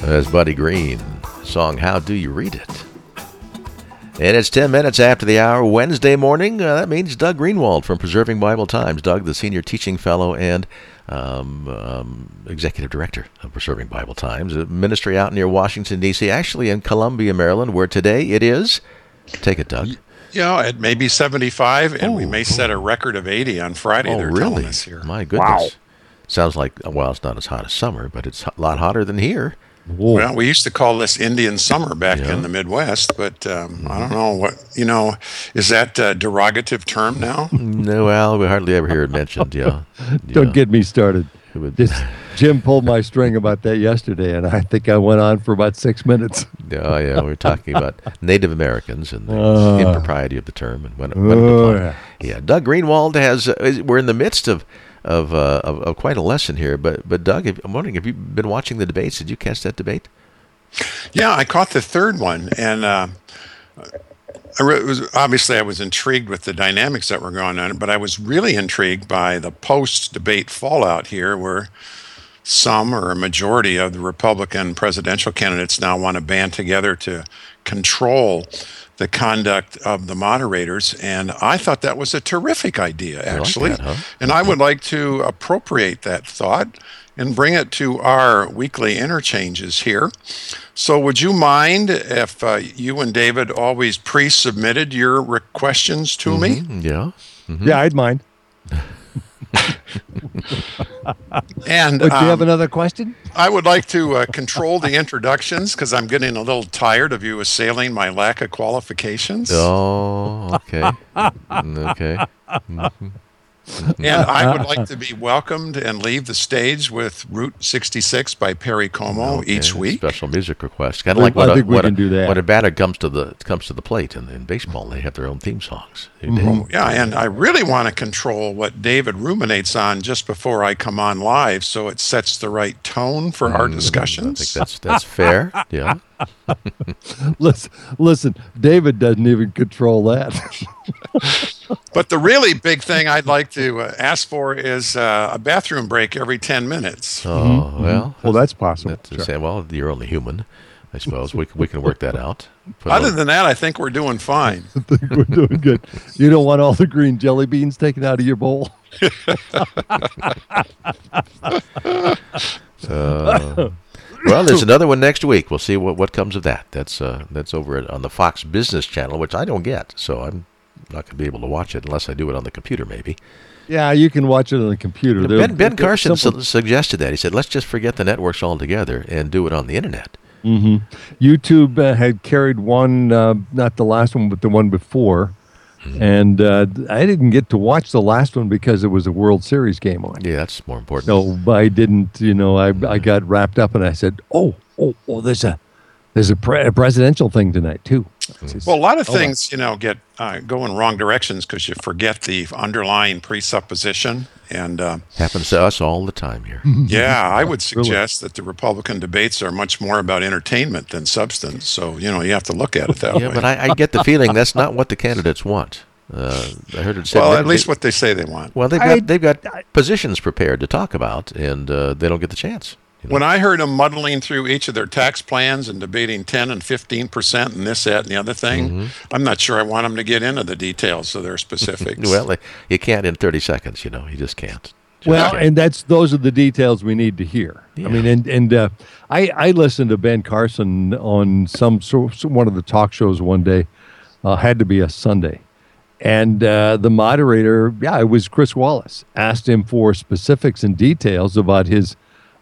That's Buddy Green. Song How Do You Read It? And it's 10 minutes after the hour, Wednesday morning. That means Doug Greenwald from Preserving Bible Times. Doug, the Senior Teaching Fellow and Executive Director of Preserving Bible Times, a ministry out near Washington, D.C., actually in Columbia, Maryland, where today it is. Take it, Doug. Yeah, it may be 75, and we may set a record of 80 on Friday. They're really? telling us here. My goodness. Wow. Sounds like, well, it's not as hot as summer, but it's a lot hotter than here. Whoa. Well, we used to call this Indian summer back in the Midwest, but I don't know what, is that a derogative term now? No, well, we hardly ever hear it mentioned, Don't get me started. Jim pulled my string about that yesterday, and I think I went on for about 6 minutes. Yeah, we were talking about Native Americans and the impropriety of the term. And when Doug Greenwald we're in the midst of quite a lesson here, but Doug, I'm wondering, have you been watching the debates? Did you catch that debate? Yeah, I caught the third one, and I was intrigued with the dynamics that were going on, but I was really intrigued by the post-debate fallout here, where some or a majority of the Republican presidential candidates now want to band together to control the conduct of the moderators, and I thought that was a terrific idea, actually. Like that, huh? And I would like to appropriate that thought and bring it to our weekly interchanges here. So would you mind if you and David always pre-submitted your questions to me? Yeah. Mm-hmm. Yeah, I'd mind. And do you have another question? I would like to control the introductions because I'm getting a little tired of you assailing my lack of qualifications. Oh, okay. Okay. Mm-hmm. And I would like to be welcomed and leave the stage with Route 66 by Perry Como each week. Special music request, kind of like I think we can do that. When a batter comes to the plate in baseball, they have their own theme songs. Yeah, and I really want to control what David ruminates on just before I come on live, so it sets the right tone for our discussions. I think that's fair. Yeah. Listen, David doesn't even control that. But the really big thing I'd like to ask for is a bathroom break every 10 minutes. Oh, well, that's possible. Well, you're only human, I suppose. We can work that out. Other than that, I think we're doing fine. I think we're doing good. You don't want all the green jelly beans taken out of your bowl? Well, there's another one next week. We'll see what comes of that. That's over on the Fox Business Channel, which I don't get, so I'm not going to be able to watch it unless I do it on the computer, maybe. Yeah, you can watch it on the computer. Ben Carson suggested that. He said, let's just forget the networks altogether and do it on the internet. Mm-hmm. YouTube had carried one, not the last one, but the one before. Mm-hmm. And I didn't get to watch the last one because it was a World Series game on. Yeah, that's more important. No, I didn't. I got wrapped up and I said, oh, there's a presidential thing tonight too. Well, a lot of things, get go in wrong directions because you forget the underlying presupposition. And happens to us all the time here. Yeah, I would suggest that the Republican debates are much more about entertainment than substance. So, you have to look at it that way. Yeah, but I get the feeling that's not what the candidates want. I heard it said. Well, at least what they say they want. Well, they've got positions prepared to talk about, and they don't get the chance. When I heard them muddling through each of their tax plans and debating 10 and 15% and this, that, and the other thing, I'm not sure I want them to get into the details of their specifics. Well, you can't in 30 seconds, you just can't. And those are the details we need to hear. Yeah. I mean, I listened to Ben Carson on one of the talk shows one day, had to be a Sunday. And the moderator, it was Chris Wallace, asked him for specifics and details about his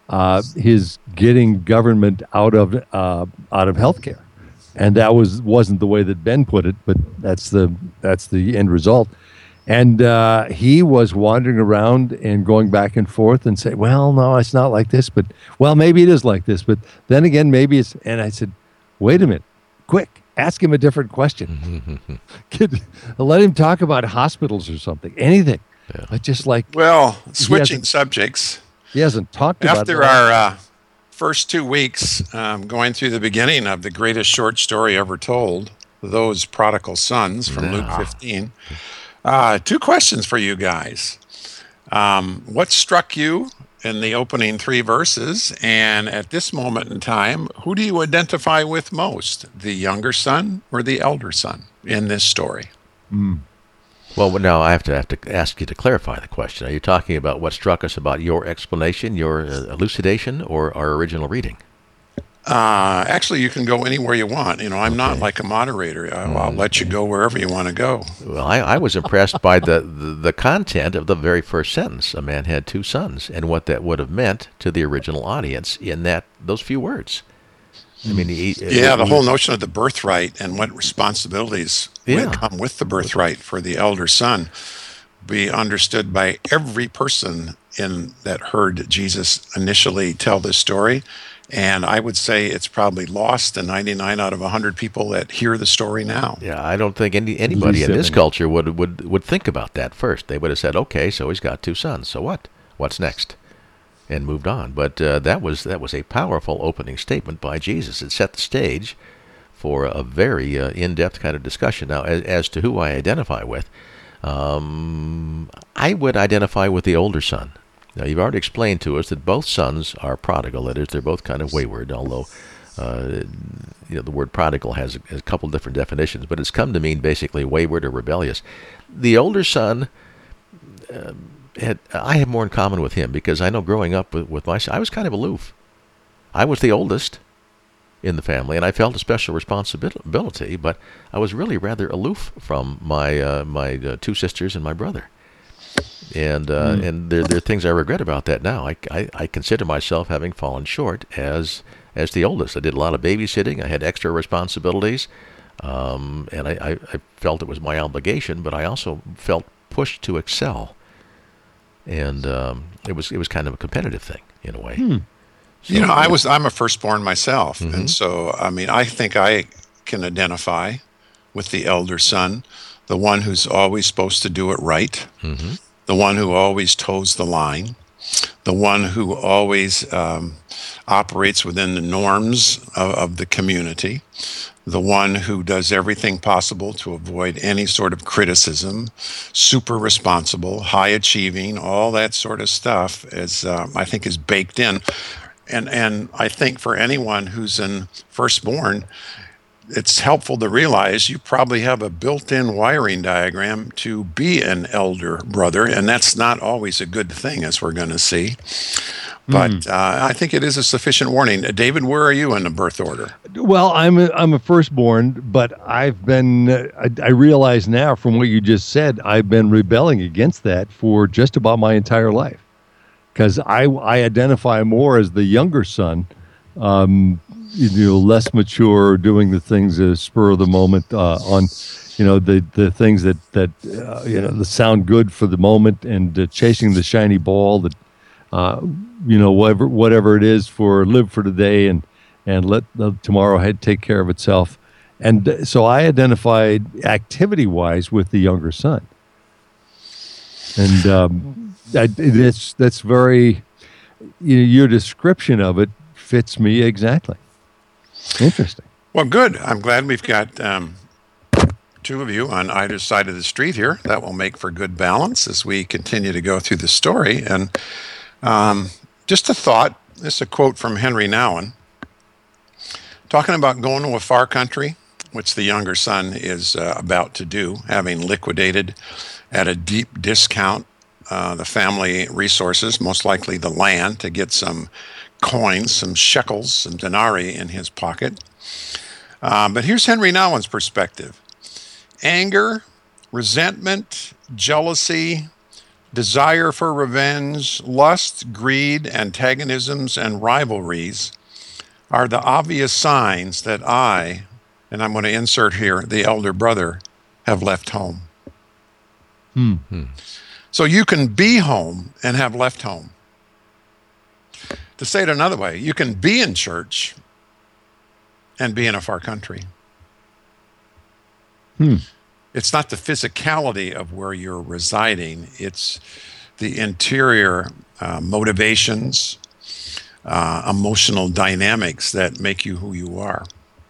getting government out of healthcare, and that wasn't the way that Ben put it, but that's the end result. And he was wandering around and going back and forth and say, well, no, it's not like this, but well, maybe it is like this, but then again, maybe it's. And I said, wait a minute, quick, ask him a different question. Let him talk about hospitals or something, anything. Yeah. Just like switching subjects. He hasn't talked about it. After our first 2 weeks going through the beginning of the greatest short story ever told, Those Prodigal Sons from Luke 15, 2 questions for you guys. What struck you in the opening 3 verses. And at this moment in time, who do you identify with most, the younger son or the elder son in this story? Well, now I have to ask you to clarify the question. Are you talking about what struck us about your explanation, your elucidation, or our original reading? Actually, you can go anywhere you want. I'm not like a moderator. I'll let you go wherever you want to go. Well, I was impressed by the content of the very first sentence. A man had 2 sons, and what that would have meant to the original audience in those few words. I mean, the whole notion of the birthright and what responsibilities would come with the birthright for the elder son be understood by every person that heard Jesus initially tell this story. And I would say it's probably lost to 99 out of 100 people that hear the story now. Yeah, I don't think anybody in this culture would think about that first. They would have said, okay, so he's got 2 sons. So what? What's next? And moved on. But that was a powerful opening statement by Jesus. It set the stage for a very in-depth kind of discussion. Now, as to who I identify with, I would identify with the older son. Now, you've already explained to us that both sons are prodigal. That is, they're both kind of wayward, although the word prodigal has a couple different definitions, but it's come to mean basically wayward or rebellious. The older son, I have more in common with him because I know growing up with my son, I was kind of aloof. I was the oldest in the family, and I felt a special responsibility, but I was really rather aloof from my 2 sisters and my brother. And there are things I regret about that now. I consider myself having fallen short as the oldest. I did a lot of babysitting. I had extra responsibilities, and I felt it was my obligation. But I also felt pushed to excel, and it was kind of a competitive thing in a way. So, I'm a firstborn myself, and so I think I can identify with the elder son, the one who's always supposed to do it right. The one who always toes the line, the one who always operates within the norms of the community, the one who does everything possible to avoid any sort of criticism, super responsible, high achieving, all that sort of stuff I think is baked in. And I think for anyone who's in firstborn, it's helpful to realize you probably have a built-in wiring diagram to be an elder brother, and that's not always a good thing, as we're going to see. But I think it is a sufficient warning. David, where are you in the birth order? Well, I'm a firstborn, but I've been. I realize now from what you just said, I've been rebelling against that for just about my entire life, because I identify more as the younger son. Less mature, doing the things spur of the moment on, the things that sound good for the moment, and chasing the shiny ball that, whatever it is, live for today and let tomorrow take care of itself. And so I identified activity-wise with the younger son, and that's very, your description of it fits me exactly. Interesting. Well, good. I'm glad we've got 2 of you on either side of the street here. That will make for good balance as we continue to go through the story. And just a thought, this is a quote from Henry Nouwen, talking about going to a far country, which the younger son is about to do, having liquidated at a deep discount the family resources, most likely the land, to get some coins, some shekels, some denarii in his pocket. But here's Henry Nouwen's perspective. Anger, resentment, jealousy, desire for revenge, lust, greed, antagonisms, and rivalries are the obvious signs that and I'm going to insert here, the elder brother, have left home. So you can be home and have left home. To say it another way, you can be in church and be in a far country. It's not the physicality of where you're residing. It's the interior motivations, emotional dynamics that make you who you are.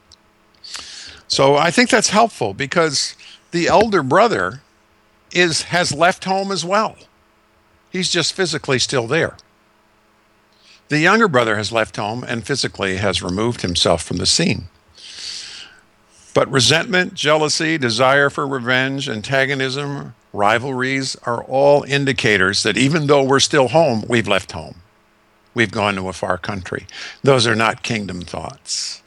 So I think that's helpful because the elder brother has left home as well. He's just physically still there. The younger brother has left home and physically has removed himself from the scene. But resentment, jealousy, desire for revenge, antagonism, rivalries are all indicators that even though we're still home, we've left home. We've gone to a far country. Those are not kingdom thoughts.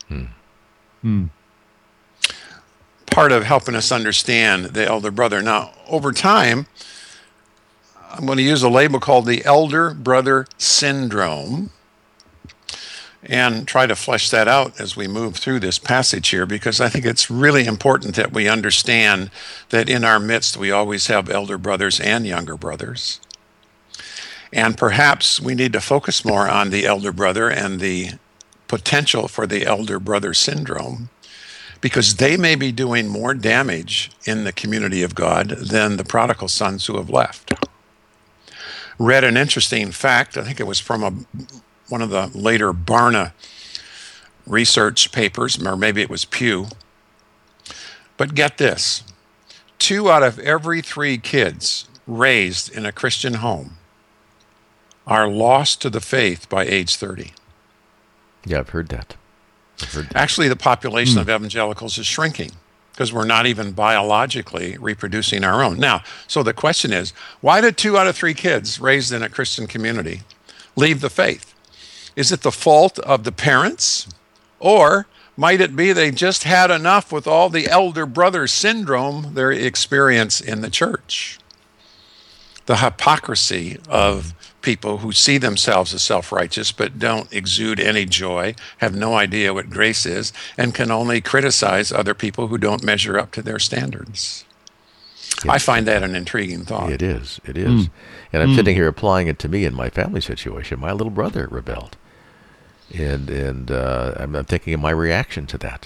Part of helping us understand the elder brother. Now, over time, I'm going to use a label called the elder brother syndrome and try to flesh that out as we move through this passage here, because I think it's really important that we understand that in our midst we always have elder brothers and younger brothers. And perhaps we need to focus more on the elder brother and the potential for the elder brother syndrome, because they may be doing more damage in the community of God than the prodigal sons who have left. Read an interesting fact, I think it was from one of the later Barna research papers, or maybe it was Pew. But get this, 2 out of every 3 kids raised in a Christian home are lost to the faith by age 30. Yeah, I've heard that. Actually, the population of evangelicals is shrinking because we're not even biologically reproducing our own. Now, so the question is, why did 2 out of 3 kids raised in a Christian community leave the faith? Is it the fault of the parents? Or might it be they just had enough with all the elder brother syndrome they experience in the church? The hypocrisy of people who see themselves as self-righteous but don't exude any joy, have no idea what grace is, and can only criticize other people who don't measure up to their standards. I find that an intriguing thought. It is. And I'm sitting here applying it to me in my family situation. My little brother rebelled. And I'm thinking of my reaction to that.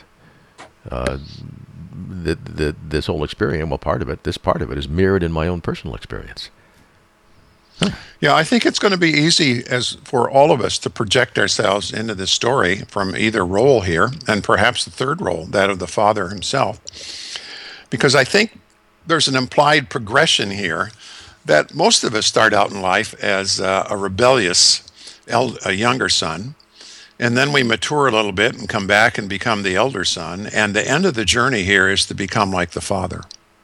This whole experience, this part of it is mirrored in my own personal experience. Yeah, I think it's going to be easy as for all of us to project ourselves into this story from either role here, and perhaps the third role, that of the father himself. Because I think there's an implied progression here that most of us start out in life as a rebellious a younger son, and then we mature a little bit and come back and become the elder son, and the end of the journey here is to become like the father.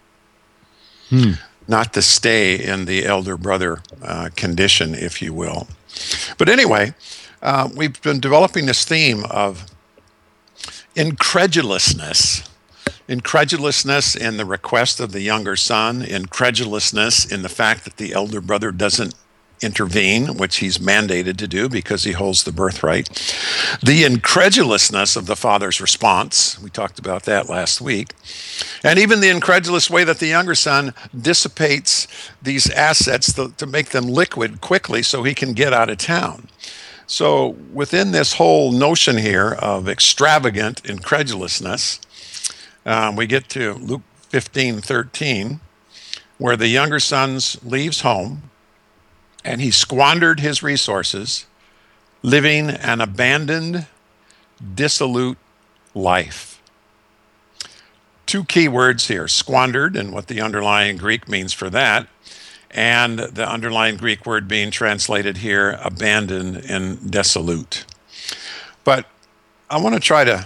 Not to stay in the elder brother condition, if you will. But anyway, we've been developing this theme of incredulousness in the request of the younger son, incredulousness in the fact that the elder brother doesn't intervene, which he's mandated to do because he holds the birthright. The incredulousness of the father's response, we talked about that last week, and even the incredulous way that the younger son dissipates these assets to make them liquid quickly so he can get out of town. So within this whole notion here of extravagant incredulousness, we get to Luke 15:13, where the younger son leaves home, and he squandered his resources, living an abandoned, dissolute life. 2 key words here, squandered, and what the underlying Greek means for that, and the underlying Greek word being translated here, abandoned and dissolute. But I want to try to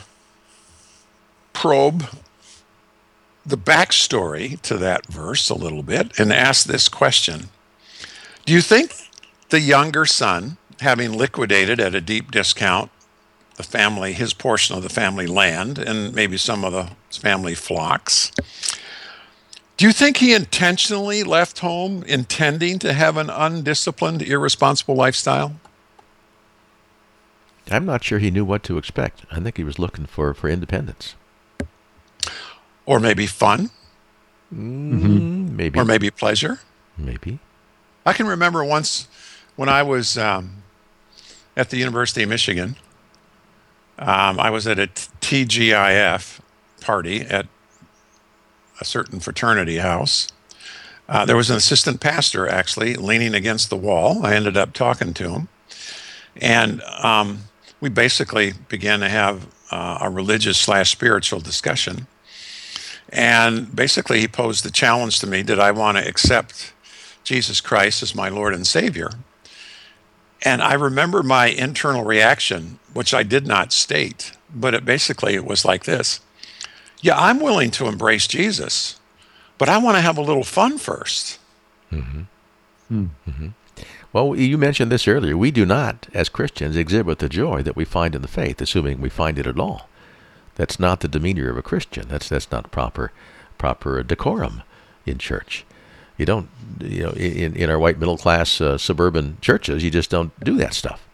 probe the backstory to that verse a little bit and ask this question. Do you think the younger son, having liquidated at a deep discount his portion of the family land and maybe some of the family flocks, do you think he intentionally left home intending to have an undisciplined, irresponsible lifestyle? I'm not sure he knew what to expect. I think he was looking for independence. Or maybe fun? Maybe. Or maybe pleasure? Maybe. I can remember once when I was at the University of Michigan, I was at a TGIF party at a certain fraternity house. There was an assistant pastor actually leaning against the wall. I ended up talking to him. And we basically began to have a religious/spiritual discussion. And basically he posed the challenge to me, did I want to accept Jesus Christ as my Lord and Savior? And I remember my internal reaction, which I did not state, but it was like this. Yeah, I'm willing to embrace Jesus, but I want to have a little fun first. Well, you mentioned this earlier. We do not, as Christians, exhibit the joy that we find in the faith, assuming we find it at all. That's not the demeanor of a Christian. That's not proper decorum in church. You don't, in our white middle class suburban churches, you just don't do that stuff.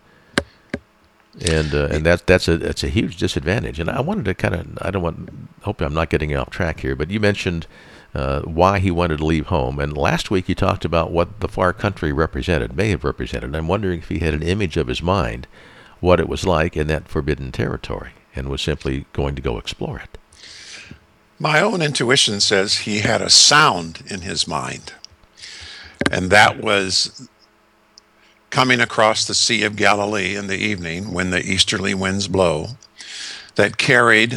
And that's a huge disadvantage. And I wanted to hope I'm not getting off track here, but you mentioned why he wanted to leave home. And last week you talked about what the far country may have represented. I'm wondering if he had an image of his mind, what it was like in that forbidden territory, and was simply going to go explore it. My own intuition says he had a sound in his mind, and that was coming across the Sea of Galilee in the evening when the easterly winds blow, that carried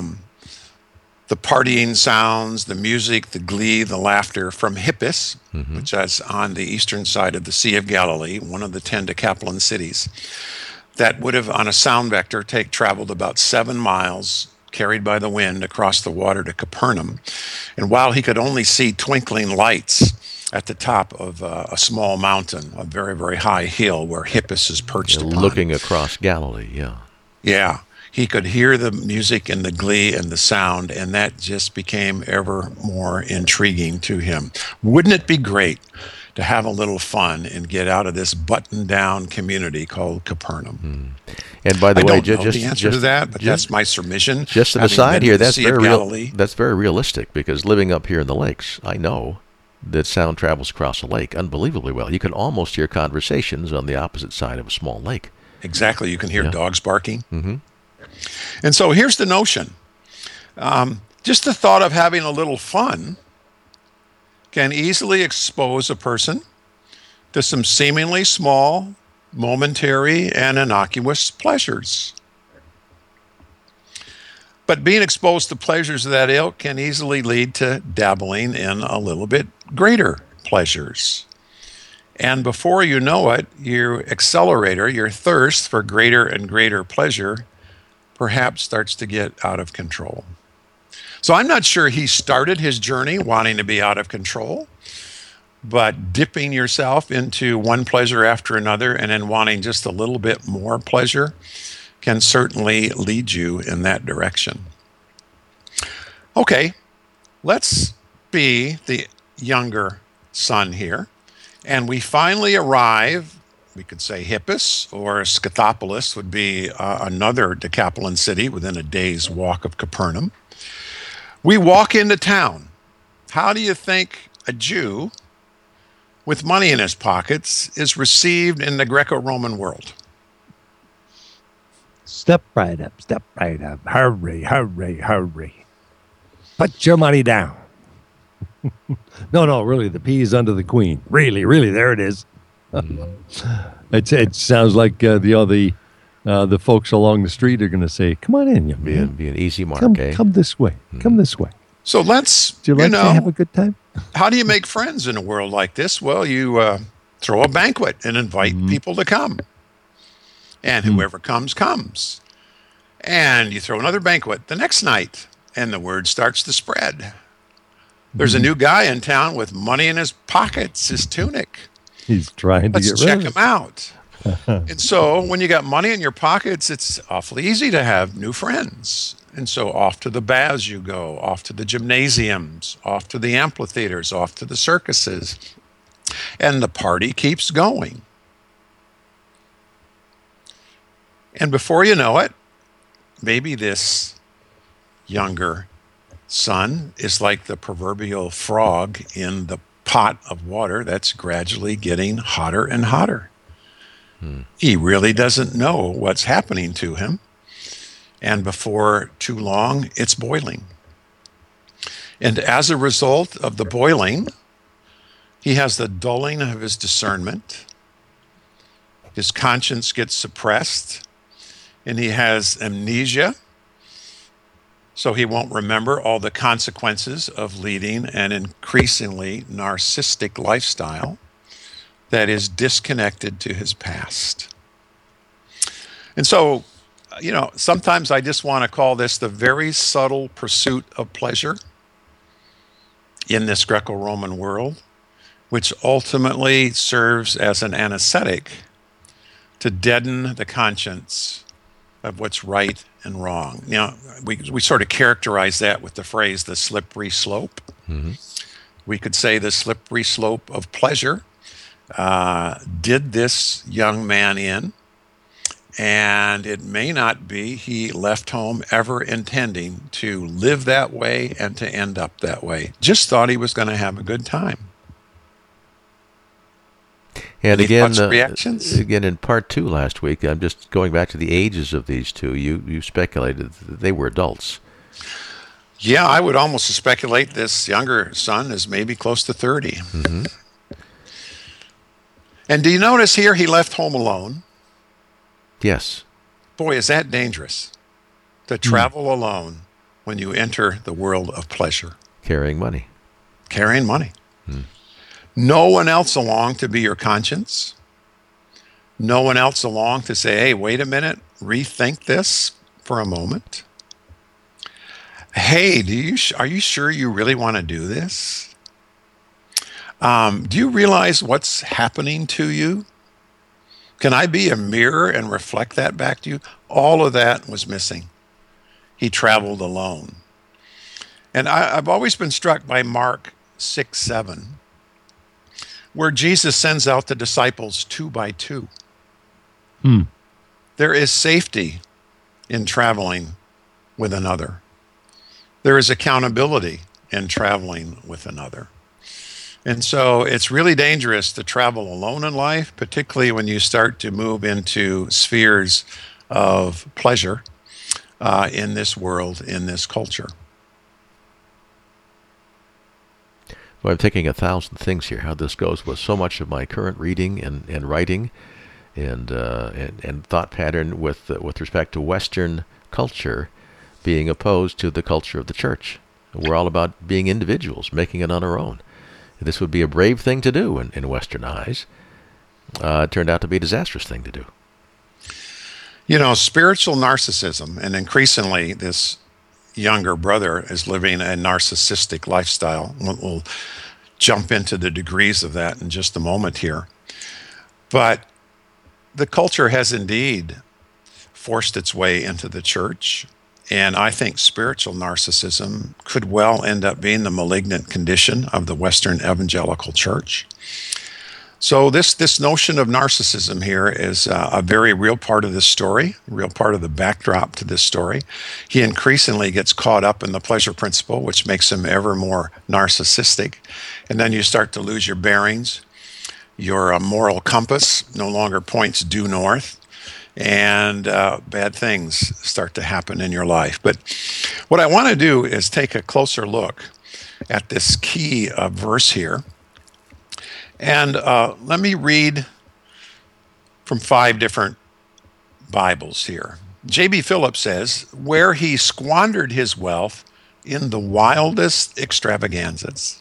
the partying sounds, the music, the glee, the laughter from Hippus, which is on the eastern side of the Sea of Galilee, one of the 10 Decapolis cities, that would have, on a sound vector, traveled about 7 miles, carried by the wind across the water to Capernaum. And while he could only see twinkling lights at the top of a small mountain, a very, very high hill where Hippus is perched upon. Looking across Galilee, yeah. Yeah. He could hear the music and the glee and the sound, and that just became ever more intriguing to him. Wouldn't it be great to have a little fun and get out of this buttoned-down community called Capernaum? And by the way, I don't know the answer to that, but that's my submission. Just an aside here, that's very realistic, because living up here in the lakes, I know that sound travels across a lake unbelievably well. You can almost hear conversations on the opposite side of a small lake. Exactly. You can hear dogs barking. And so here's the notion. Just the thought of having a little fun can easily expose a person to some seemingly small, momentary, and innocuous pleasures. But being exposed to pleasures of that ilk can easily lead to dabbling in a little bit greater pleasures. And before you know it, your accelerator, your thirst for greater and greater pleasure, perhaps starts to get out of control. So I'm not sure he started his journey wanting to be out of control, but dipping yourself into one pleasure after another and then wanting just a little bit more pleasure can certainly lead you in that direction. Okay, let's be the younger son here, and we finally arrive. We could say Hippus, or Scythopolis would be another Decapolis city within a day's walk of Capernaum. We walk into town. How do you think a Jew with money in his pockets is received in the Greco-Roman world? Step right up, step right up. Hurry, hurry, hurry. Put your money down. No, really, the P is under the queen. Really, there it is. It sounds like the folks along the street are going to say, "Come on in, young man. Be an easy mark, Come this way. Come this way." So let's, Do you like to have a good time? How do you make friends in a world like this? Well, you throw a banquet and invite people to come. And whoever comes, comes. And you throw another banquet the next night, and the word starts to spread. There's a new guy in town with money in his pockets, his tunic. He's trying to Let's get check rid of him out. And so when you got money in your pockets, it's awfully easy to have new friends. And so off to the baths you go, off to the gymnasiums, off to the amphitheaters, off to the circuses. And the party keeps going. And before you know it, maybe this younger son is like the proverbial frog in the pot of water that's gradually getting hotter and hotter. He really doesn't know what's happening to him. And before too long, it's boiling. And as a result of the boiling, he has the dulling of his discernment. His conscience gets suppressed, and he has amnesia. So he won't remember all the consequences of leading an increasingly narcissistic lifestyle. that is disconnected to his past. And so, sometimes I just want to call this the very subtle pursuit of pleasure in this Greco-Roman world, which ultimately serves as an anesthetic to deaden the conscience of what's right and wrong. We sort of characterize that with the phrase, the slippery slope. Mm-hmm. We could say the slippery slope of pleasure did this young man in, and it may not be he left home ever intending to live that way and to end up that way. Just thought he was going to have a good time. And Any again, thoughts, reactions? Again, in part 2 last week, I'm just going back to the ages of these two. You speculated that they were adults. Yeah, I would almost speculate this younger son is maybe close to 30. Mm-hmm. And do you notice here he left home alone? Yes. Boy, is that dangerous to travel alone when you enter the world of pleasure. Carrying money. Carrying money. No one else along to be your conscience. No one else along to say, hey, wait a minute, rethink this for a moment. Hey, are you sure you really want to do this? Do you realize what's happening to you? Can I be a mirror and reflect that back to you? All of that was missing. He traveled alone. And I've always been struck by Mark 6:7, where Jesus sends out the disciples 2 by 2. There is safety in traveling with another. There is accountability in traveling with another. And so it's really dangerous to travel alone in life, particularly when you start to move into spheres of pleasure in this world, in this culture. Well, I'm thinking 1,000 things here, how this goes with so much of my current reading and writing and thought pattern with respect to Western culture being opposed to the culture of the church. We're all about being individuals, making it on our own. This would be a brave thing to do in Western eyes. It turned out to be a disastrous thing to do. Spiritual narcissism, and increasingly this younger brother is living a narcissistic lifestyle. We'll jump into the degrees of that in just a moment here. But the culture has indeed forced its way into the church. And I think spiritual narcissism could well end up being the malignant condition of the Western evangelical church. So this notion of narcissism here is a very real part of this story, a real part of the backdrop to this story. He increasingly gets caught up in the pleasure principle, which makes him ever more narcissistic. And then you start to lose your bearings. Your moral compass no longer points due north. And bad things start to happen in your life. But what I want to do is take a closer look at this key verse here. And let me read from 5 different Bibles here. J.B. Phillips says, where he squandered his wealth in the wildest extravagance.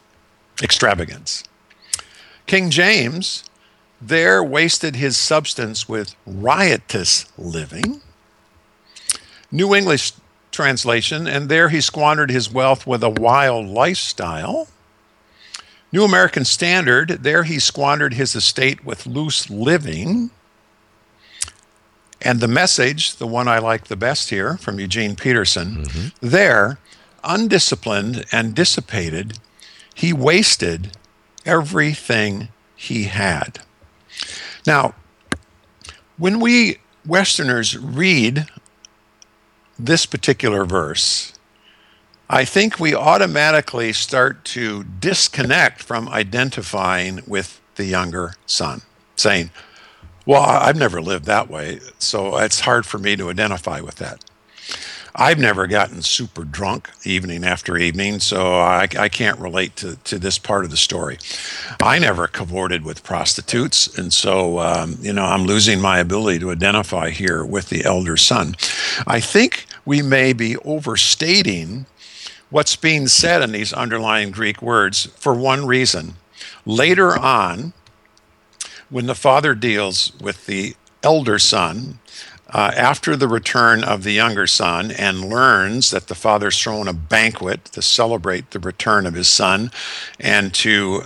King James, there wasted his substance with riotous living. New English translation, and there he squandered his wealth with a wild lifestyle. New American Standard, there he squandered his estate with loose living. And the Message, the one I like the best here from Eugene Peterson, there, undisciplined and dissipated, he wasted everything he had. Now, when we Westerners read this particular verse, I think we automatically start to disconnect from identifying with the younger son, saying, well, I've never lived that way, so it's hard for me to identify with that. I've never gotten super drunk evening after evening, so I can't relate to this part of the story. I never cavorted with prostitutes, and so I'm losing my ability to identify here with the elder son. I think we may be overstating what's being said in these underlying Greek words for one reason. Later on, when the father deals with the elder son after the return of the younger son and learns that the father's thrown a banquet to celebrate the return of his son and to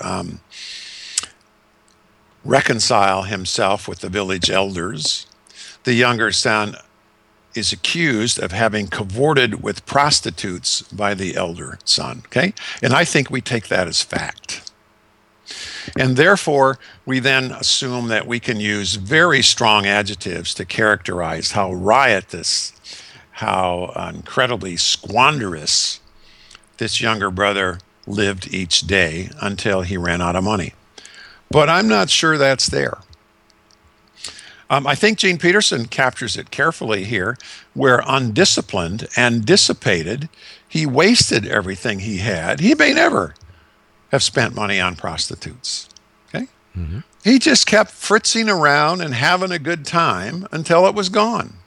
reconcile himself with the village elders, the younger son is accused of having cavorted with prostitutes by the elder son, okay? And I think we take that as fact. And therefore, we then assume that we can use very strong adjectives to characterize how riotous, how incredibly squanderous this younger brother lived each day until he ran out of money. But I'm not sure that's there. I think Gene Peterson captures it carefully here, where undisciplined and dissipated, he wasted everything he had. He may never have spent money on prostitutes. Okay? Mm-hmm. He just kept fritzing around and having a good time until it was gone.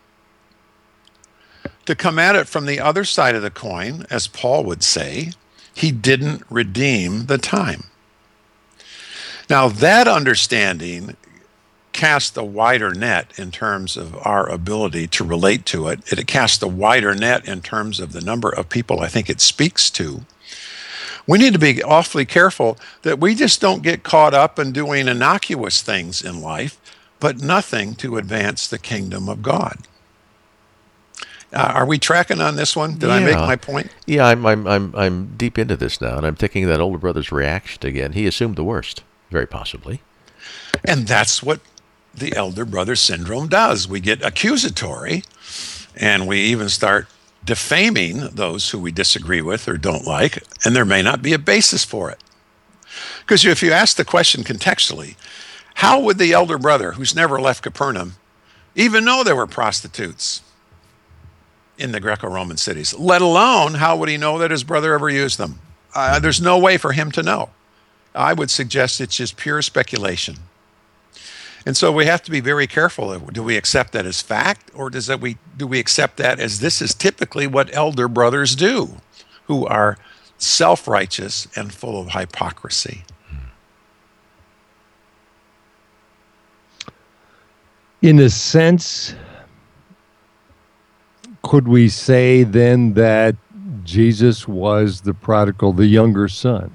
To come at it from the other side of the coin, as Paul would say, he didn't redeem the time. Now, that understanding cast a wider net in terms of our ability to relate to it. It cast a wider net in terms of the number of people I think it speaks to. We need to be awfully careful that we just don't get caught up in doing innocuous things in life, but nothing to advance the kingdom of God. Are we tracking on this one? Did I make my point? Yeah, I'm deep into this now, and I'm thinking that older brother's reaction again. He assumed the worst, very possibly. And that's what the elder brother syndrome does. We get accusatory, and we even start defaming those who we disagree with or don't like, and there may not be a basis for it. Because if you ask the question contextually, how would the elder brother, who's never left Capernaum, even know there were prostitutes in the Greco-Roman cities? Let alone, how would he know that his brother ever used them? There's no way for him to know. I would suggest it's just pure speculation. And so we have to be very careful. Do we accept that as fact, or do we accept that as this is typically what elder brothers do, who are self-righteous and full of hypocrisy? In a sense, could we say then that Jesus was the prodigal, the younger son,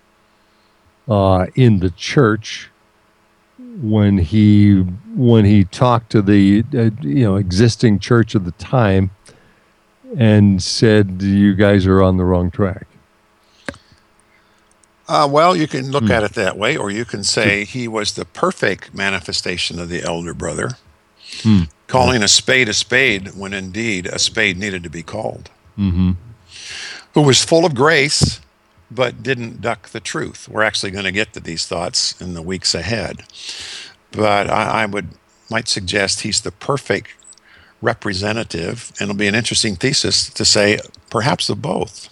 in the church when he talked to the existing church of the time and said, "You guys are on the wrong track"? Well, you can look at it that way, or you can say he was the perfect manifestation of the elder brother, calling a spade when indeed a spade needed to be called, who was full of grace but didn't duck the truth. We're actually going to get to these thoughts in the weeks ahead. But I might suggest he's the perfect representative, and it'll be an interesting thesis to say perhaps of both.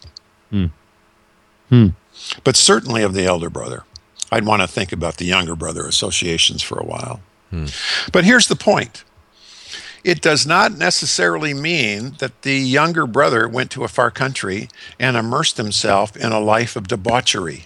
But certainly of the elder brother. I'd want to think about the younger brother associations for a while. But here's the point. It does not necessarily mean that the younger brother went to a far country and immersed himself in a life of debauchery.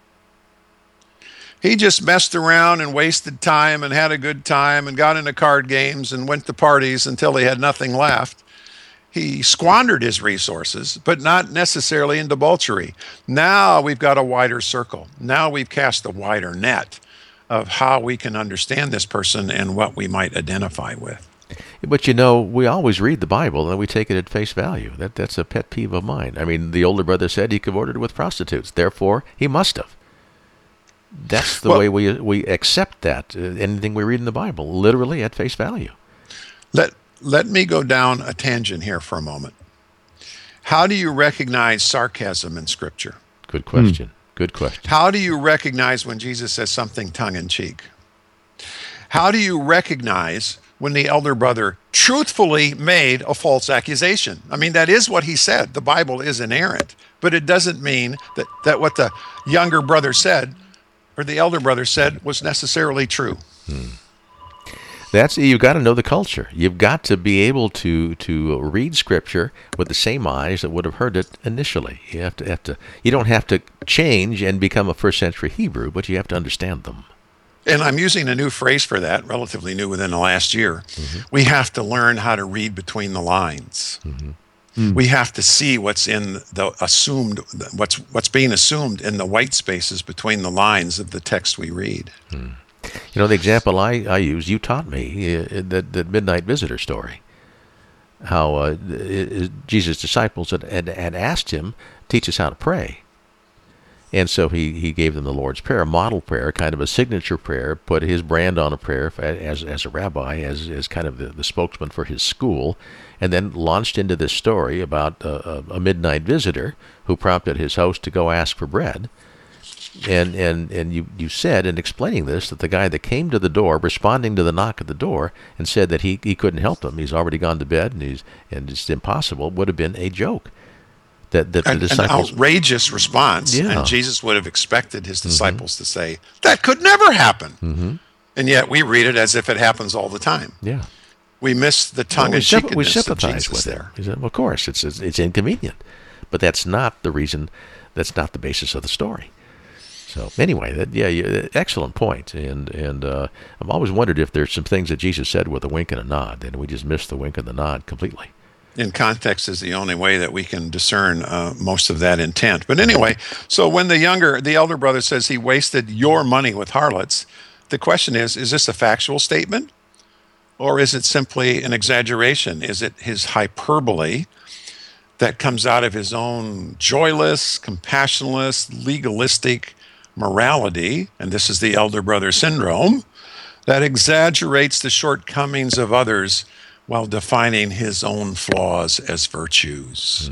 He just messed around and wasted time and had a good time and got into card games and went to parties until he had nothing left. He squandered his resources, but not necessarily in debauchery. Now we've got a wider circle. Now we've cast a wider net of how we can understand this person and what we might identify with. But we always read the Bible and we take it at face value. That's a pet peeve of mine. I mean, the older brother said he cavorted with prostitutes. Therefore, he must have. That's the way we accept that. Anything we read in the Bible, literally at face value. Let me go down a tangent here for a moment. How do you recognize sarcasm in Scripture? Good question. Good question. How do you recognize when Jesus says something tongue-in-cheek? How do you recognize when the elder brother truthfully made a false accusation? I mean, that is what he said. The Bible is inerrant, but it doesn't mean that what the younger brother said or the elder brother said was necessarily true. You've got to know the culture. You've got to be able to read Scripture with the same eyes that would have heard it initially. You don't have to change and become a first century Hebrew, but you have to understand them. And I'm using a new phrase for that, relatively new within the last year. We have to learn how to read between the lines. We have to see what's in the assumed, what's being assumed in the white spaces between the lines of the text we read. You know, the example I use, you taught me, the Midnight Visitor story. How Jesus' disciples had asked him, teach us how to pray. And so he gave them the Lord's Prayer, a model prayer, kind of a signature prayer, put his brand on a prayer as a rabbi, as kind of the spokesman for his school, and then launched into this story about a midnight visitor who prompted his host to go ask for bread. And you said in explaining this that the guy that came to the door, responding to the knock at the door, and said that he couldn't help them, he's already gone to bed and it's impossible, would have been a joke. That the disciples, an outrageous response, and Jesus would have expected his disciples to say, that could never happen. And yet we read it as if it happens all the time. Yeah. We miss the tongue-in-cheekiness we sympathize of Jesus with there. He said, well, of course, it's inconvenient. But that's not the reason, that's not the basis of the story. So anyway, excellent point. And I've always wondered if there's some things that Jesus said with a wink and a nod, and we just missed the wink and the nod completely. In context is the only way that we can discern most of that intent. But anyway, so when the elder brother says he wasted your money with harlots, the question is this a factual statement? Or is it simply an exaggeration? Is it his hyperbole that comes out of his own joyless, compassionless, legalistic morality, and this is the elder brother syndrome, that exaggerates the shortcomings of others while defining his own flaws as virtues?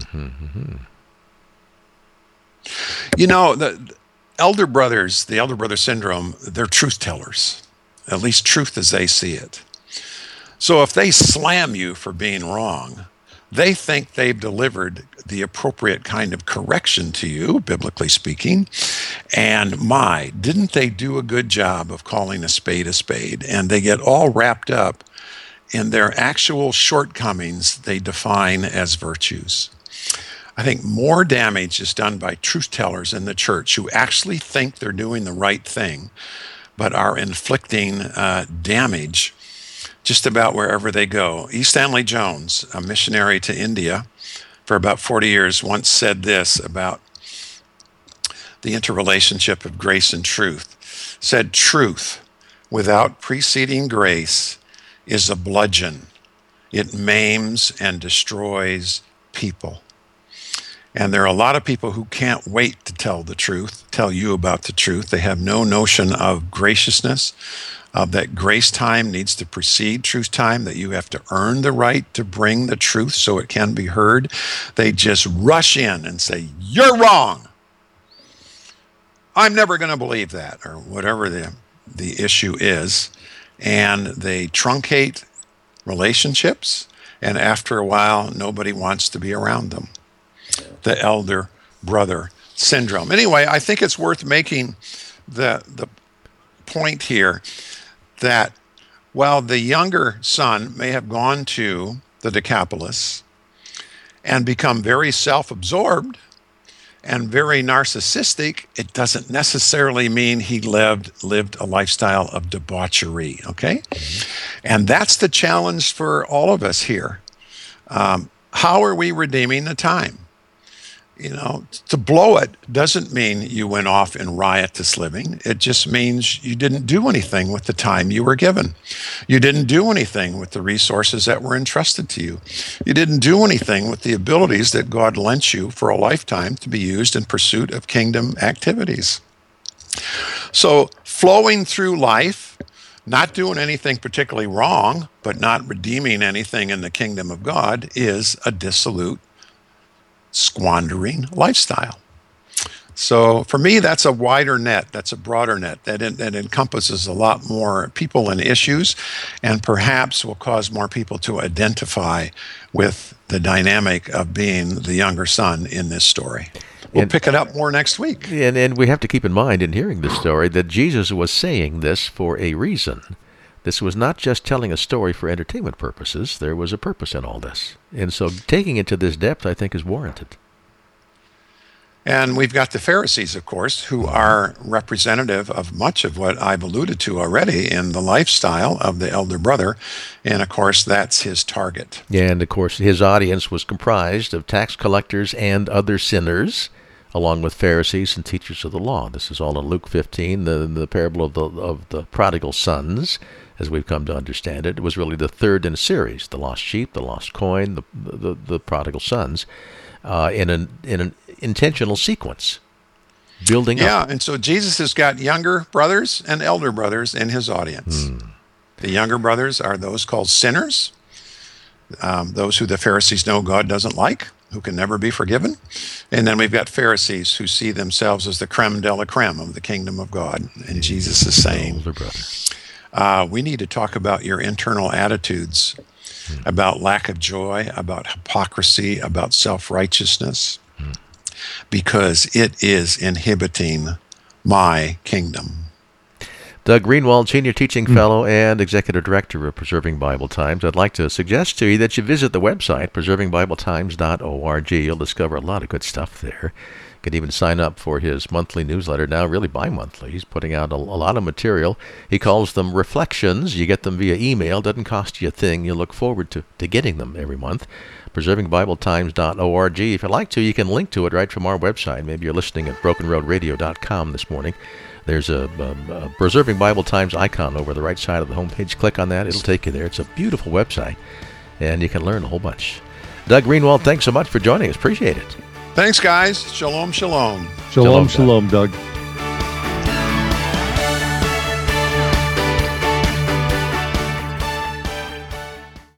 You know, the elder brother syndrome, they're truth tellers, at least truth as they see it. So if they slam you for being wrong, they think they've delivered the appropriate kind of correction to you, biblically speaking. And didn't they do a good job of calling a spade? And they get all wrapped up in their actual shortcomings they define as virtues. I think more damage is done by truth tellers in the church who actually think they're doing the right thing, but are inflicting damage just about wherever they go. E. Stanley Jones, a missionary to India for about 40 years, once said this about the interrelationship of grace and truth. Said, truth without preceding grace is a bludgeon. It maims and destroys people. And there are a lot of people who can't wait to tell the truth, tell you about the truth. They have no notion of graciousness, that grace time needs to precede truth time, that you have to earn the right to bring the truth so it can be heard. They just rush in and say, you're wrong. I'm never going to believe that, or whatever the issue is. And they truncate relationships, and after a while, nobody wants to be around them. The elder brother syndrome. Anyway, I think it's worth making the point here that while the younger son may have gone to the Decapolis and become very self-absorbed and very narcissistic, it doesn't necessarily mean he lived a lifestyle of debauchery, okay? And that's the challenge for all of us here. How are we redeeming the time? You know, to blow it doesn't mean you went off in riotous living. It just means you didn't do anything with the time you were given. You didn't do anything with the resources that were entrusted to you. You didn't do anything with the abilities that God lent you for a lifetime to be used in pursuit of kingdom activities. So flowing through life, not doing anything particularly wrong, but not redeeming anything in the kingdom of God is a dissolute, squandering lifestyle. So for me, that's a wider net. That's a broader net that encompasses a lot more people and issues, and perhaps will cause more people to identify with the dynamic of being the younger son in this story. We'll pick it up more next week. And we have to keep in mind in hearing this story that Jesus was saying this for a reason. This was not just telling a story for entertainment purposes. There was a purpose in all this. And so taking it to this depth, I think, is warranted. And we've got the Pharisees, of course, who are representative of much of what I've alluded to already in the lifestyle of the elder brother. And, of course, that's his target. Yeah, and, of course, his audience was comprised of tax collectors and other sinners, along with Pharisees and teachers of the law. This is all in Luke 15, the parable of the prodigal sons, as we've come to understand it. It was really the third in a series: the lost sheep, the lost coin, the prodigal sons, in an intentional sequence, building up. Yeah, and so Jesus has got younger brothers and elder brothers in his audience. The younger brothers are those called sinners, those who the Pharisees know God doesn't like, who can never be forgiven. And then we've got Pharisees who see themselves as the creme de la creme of the kingdom of God. And Jesus is saying, we need to talk about your internal attitudes, about lack of joy, about hypocrisy, about self-righteousness, because it is inhibiting my kingdom. Doug Greenwald, Senior Teaching Fellow and Executive Director of Preserving Bible Times. I'd like to suggest to you that you visit the website, preservingbibletimes.org. You'll discover a lot of good stuff there. You can even sign up for his monthly newsletter, now really bi-monthly. He's putting out a lot of material. He calls them reflections. You get them via email. Doesn't cost you a thing. You look forward to getting them every month. preservingbibletimes.org. If you'd like to, you can link to it right from our website. Maybe you're listening at brokenroadradio.com this morning. There's a Preserving Bible Times icon over the right side of the homepage. Click on that. It'll take you there. It's a beautiful website, and you can learn a whole bunch. Doug Greenwald, thanks so much for joining us. Appreciate it. Thanks, guys. Shalom, shalom. Shalom, Doug.